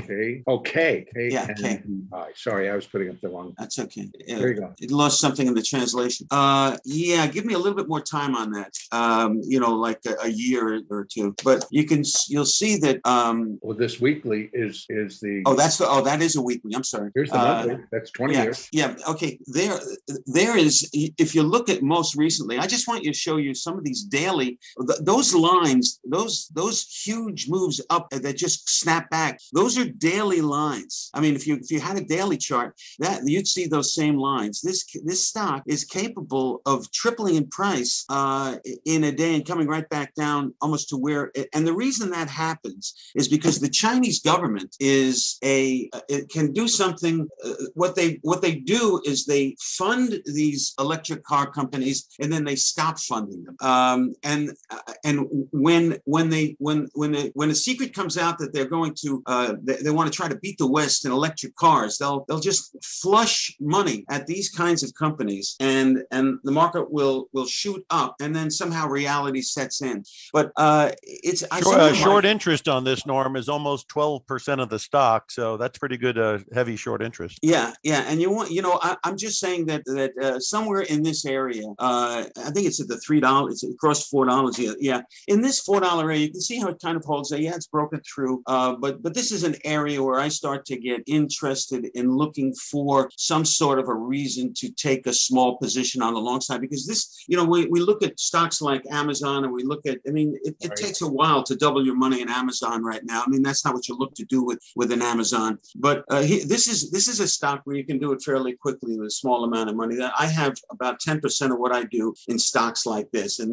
Okay. Yeah, K. Sorry, I was putting up the wrong. That's okay. There you go. It lost something in the translation. Give me a little bit more time on that. Like a year or two. But you'll see that. Well, this weekly is the. That is a weekly. I'm sorry. Here's the monthly. That's 20 years. Yeah. Okay. There is. If you look at most recently, I just want you to show you some of these daily. Those lines, those huge moves up that just snap back. Those are daily lines. I mean, if you had a daily chart, that you'd see those same lines. This stock is capable of tripling in price in a day and coming right back down almost to where. And the reason that happens is because the Chinese government it can do something. What they do is they fund these electric car companies and then they stop funding them. And when a secret comes out that they're going to they want to try to beat the West in electric cars, they'll just flush money at these kinds of companies, and the market will shoot up, and then somehow reality sets in. But it's short interest on this, Norm, is almost 12% of the stock, so that's pretty good. Heavy short interest. Yeah, and I'm just saying that somewhere in this area, I think it's at the $3. It's across $4. Yeah, in this $4 area, you can see how it kind of holds. It's broken through. But this is an area where I start to get interested in looking for some sort of a reason to take a small position on the long side, because this, we look at stocks like Amazon, and we look at, it takes a while to double your money in Amazon right now. That's not what you look to do with an Amazon. But this is a stock where you can do it fairly quickly with a small amount of money. That I have about 10% of what I do in stocks like this, and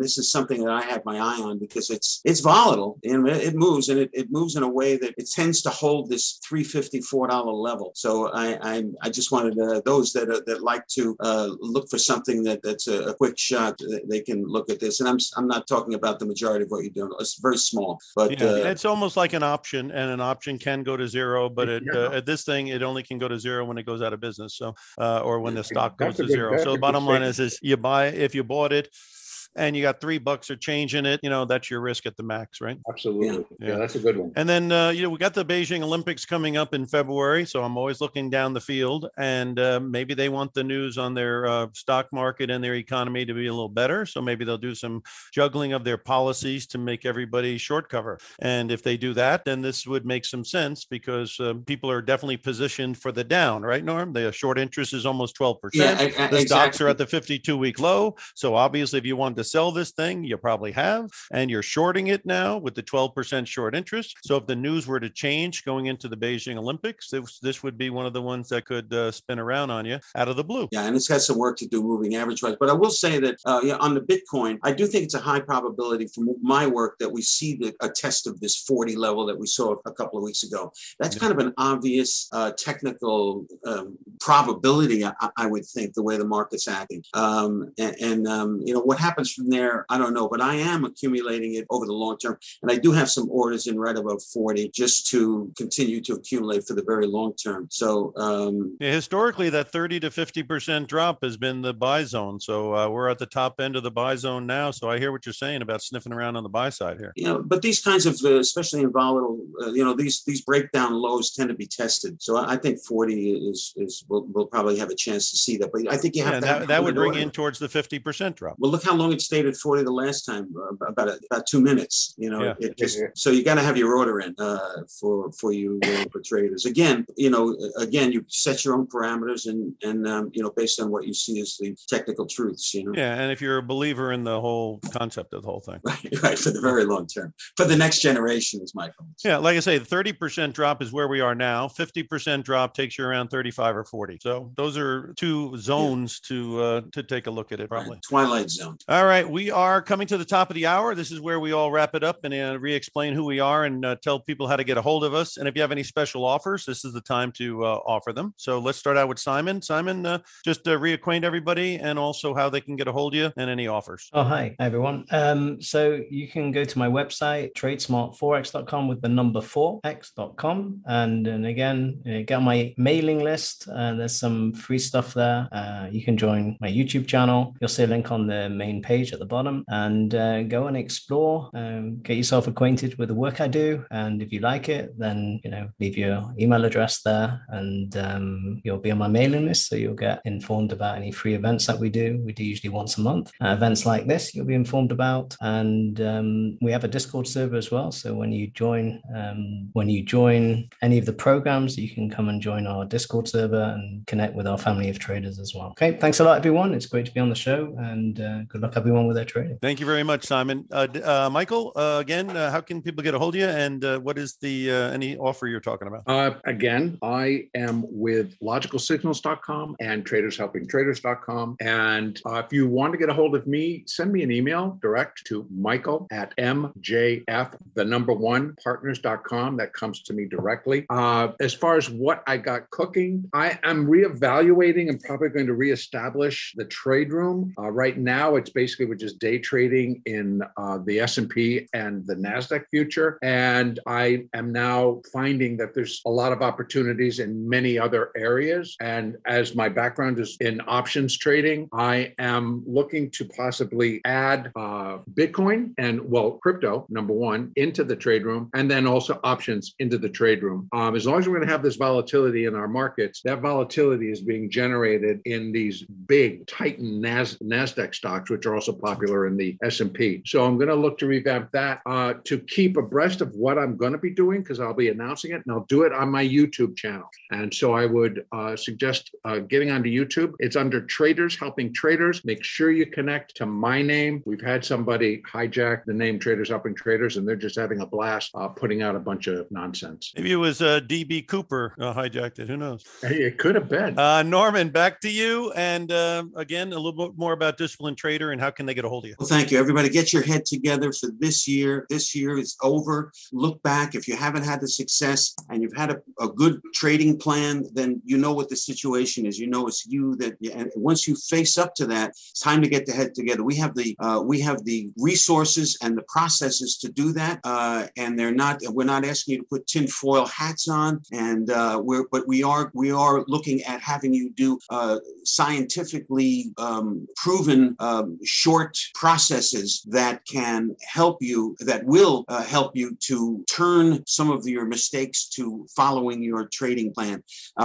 this is something that I have my eye on because it's volatile and it moves, and it moves in a way that it tends to hold this $3.54 level. So I just wanted those that like to look for something that's a quick shot. They can look at this, and I'm not talking about the majority of what you're doing. It's very small, but it's almost like an option, and an option can go to zero, but at this thing, it only can go to zero when it goes out of business. So, or when the stock goes to zero. So the bottom line is you buy, if you bought it and you got $3 or change in it, that's your risk at the max, right? Absolutely. Yeah, that's a good one. And then, we got the Beijing Olympics coming up in February. So I'm always looking down the field, and maybe they want the news on their stock market and their economy to be a little better. So maybe they'll do some juggling of their policies to make everybody short cover. And if they do that, then this would make some sense because people are definitely positioned for the down, right, Norm? The short interest is almost 12%. Yeah, the stocks are at the 52-week low. So obviously, if you want to sell this thing, you probably have, and you're shorting it now with the 12% short interest. So if the news were to change going into the Beijing Olympics, this would be one of the ones that could spin around on you out of the blue. Yeah, and it's got some work to do moving average wise. But I will say that on the Bitcoin, I do think it's a high probability from my work that we see a test of this 40 level that we saw a couple of weeks ago. That's kind of an obvious technical probability, I would think, the way the market's acting. What happens from there, I don't know, but I am accumulating it over the long term. And I do have some orders in right about 40 just to continue to accumulate for the very long term. So historically, that 30 to 50% drop has been the buy zone. So we're at the top end of the buy zone now. So I hear what you're saying about sniffing around on the buy side here. But these kinds of, especially in volatile, these breakdown lows tend to be tested. So I think 40 we'll probably have a chance to see that. But I think you have that would bring in towards the 50% drop. Well, look how long it stayed at 40 the last time, about 2 minutes. So you got to have your order in for traders. Again, you set your own parameters and based on what you see as the technical truths. Yeah, and if you're a believer in the whole concept of the whole thing, right, for the very long term, for the next generation, is my point. Yeah, like I say, the 30% drop is where we are now. 50% drop takes you around 35 or 40. So those are two zones to take a look at it. Probably Twilight zone. All right, we are coming to the top of the hour. This is where we all wrap it up and re-explain who we are and tell people how to get a hold of us. And if you have any special offers, this is the time to offer them. So let's start out with Simon. Simon, just reacquaint everybody and also how they can get a hold of you and any offers. Oh, hi, everyone. So you can go to my website, tradesmartforex.com with the number 4x.com. And again, get on my mailing list. There's some free stuff there. You can join my YouTube channel. You'll see a link on the main page at the bottom, and go and explore, get yourself acquainted with the work I do. And if you like it, then leave your email address there, and you'll be on my mailing list, so you'll get informed about any free events that we do. We do usually once a month. Events like this you'll be informed about, and we have a Discord server as well. So when you join any of the programs, you can come and join our Discord server and connect with our family of traders as well. Okay, thanks a lot, everyone. It's great to be on the show, and good luck everyone with their trading. Thank you very much, Simon. Michael, again, how can people get a hold of you, and what is the any offer you're talking about? Again, I am with logicalsignals.com and tradershelpingtraders.com. And if you want to get a hold of me, send me an email direct to michael@mjf1partners.com. That comes to me directly. As far as what I got cooking, I am reevaluating and probably going to reestablish the trade room. Right now, it's basically we're just day trading in the S&P and the NASDAQ future. And I am now finding that there's a lot of opportunities in many other areas. And as my background is in options trading, I am looking to possibly add Bitcoin and, crypto, number one, into the trade room, and then also options into the trade room. As long as we're going to have this volatility in our markets, that volatility is being generated in these big Titan NASDAQ stocks, which are also popular in the S&P. So I'm going to look to revamp that to keep abreast of what I'm going to be doing, because I'll be announcing it, and I'll do it on my YouTube channel. And so I would suggest getting onto YouTube. It's under Traders Helping Traders. Make sure you connect to my name. We've had somebody hijack the name Traders Helping Traders, and they're just having a blast putting out a bunch of nonsense. Maybe it was DB Cooper hijacked it. Who knows? Hey, it could have been. Norman, back to you. And again, a little bit more about Disciplined Trader and how how can they get a hold of you? Well, thank you. Everybody get your head together for this year. This year is over. Look back. If you haven't had the success and you've had a good trading plan, then you know what the situation is. You know it's you that, and once you face up to that, it's time to get the head together. We have the resources and the processes to do that, and we're not asking you to put tinfoil hats on, and we are looking at having you do scientifically proven short processes that will help you to turn some of your mistakes to following your trading plan.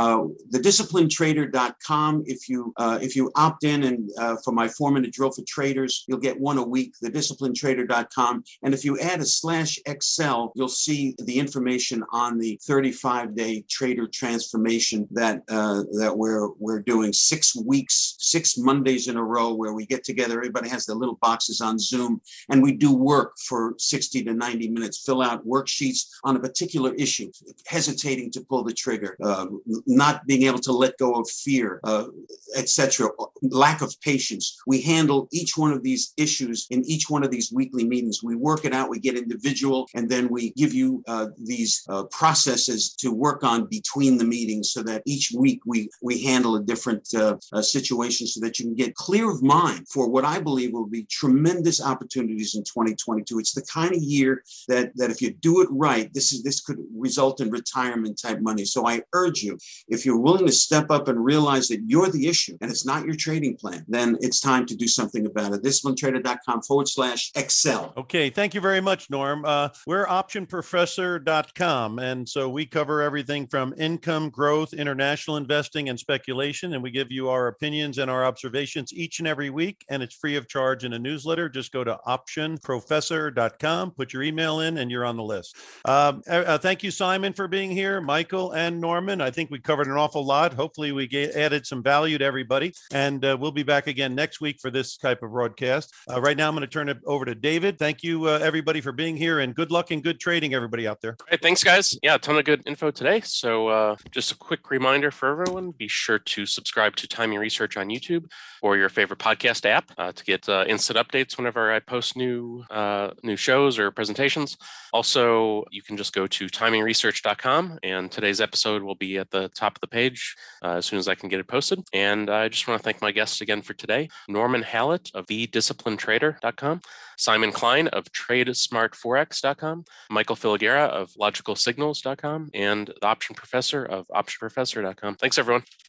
TheDisciplinedTrader.com. If you opt in and for my 4-minute drill for traders, you'll get one a week. TheDisciplinedTrader.com. And if you add a /Excel, you'll see the information on the 35-day trader transformation that we're doing 6 weeks, 6 Mondays in a row, where we get together. Everybody has their little boxes on Zoom, and we do work for 60 to 90 minutes, fill out worksheets on a particular issue, hesitating to pull the trigger, not being able to let go of fear, etc., lack of patience. We handle each one of these issues in each one of these weekly meetings. We work it out, we get individual, and then we give you these processes to work on between the meetings, so that each week we handle a different situation, so that you can get clear of mind for what I believe will be tremendous opportunities in 2022. It's the kind of year that if you do it right, this could result in retirement type money. So I urge you, if you're willing to step up and realize that you're the issue and it's not your trading plan, then it's time to do something about it. DisciplinedTrader.com/Excel. Okay, thank you very much, Norm. We're optionprofessor.com, and so we cover everything from income, growth, international investing, and speculation, and we give you our opinions and our observations each and every week, and it's free of charge in a newsletter. Just go to optionprofessor.com, put your email in, and you're on the list. Thank you, Simon, for being here, Michael and Norman. I think we covered an awful lot. Hopefully we added some value to everybody, and we'll be back again next week for this type of broadcast. Right now, I'm going to turn it over to David. Thank you, everybody, for being here, and good luck and good trading, everybody out there. All right, thanks, guys. Yeah, a ton of good info today. So just a quick reminder for everyone, be sure to subscribe to Timing Research on YouTube or your favorite podcast app to get instant updates whenever I post new shows or presentations. Also, you can just go to timingresearch.com, and today's episode will be at the top of the page as soon as I can get it posted. And I just want to thank my guests again for today: Norman Hallett of TheDisciplinedTrader.com, Simon Klein of TradeSmartForex.com, Michael Filigera of LogicalSignals.com, and the Option Professor of OptionProfessor.com. Thanks, everyone.